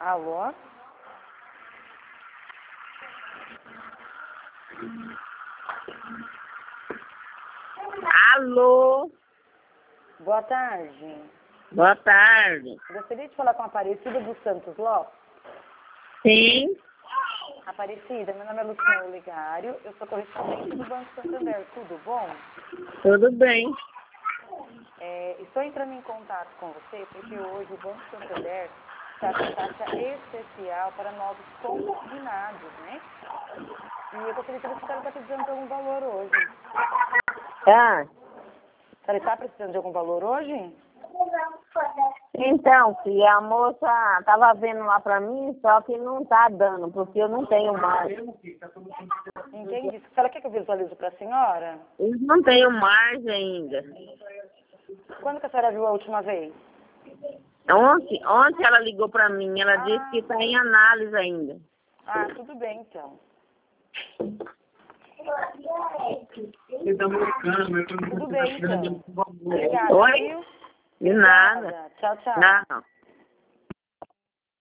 Alô? Alô? Boa tarde. Boa tarde. Gostaria de falar com a Aparecida dos Santos Lopes. Sim, Aparecida, meu nome é Luciano Olegário, eu sou correspondente do Banco Santander, tudo bom? tudo bem. Estou entrando em contato com você porque hoje o Banco Santander está com taxa especial para novos consignados, né? E eu gostaria de saber se a senhora está precisando de algum valor hoje. Ah, A senhora está precisando de algum valor hoje? então, filha, a moça estava vendo lá para mim, só que não está dando, porque eu não tenho margem. Entendi. A senhora quer que eu visualize para a senhora? Eu não tenho margem ainda. Quando que a senhora viu a última vez? Ontem ela ligou para mim, ela disse que está em análise ainda. Ah, tudo bem então. Tudo bem então. Obrigada, Oi? viu? De nada. Obrigada. Tchau, tchau. Não.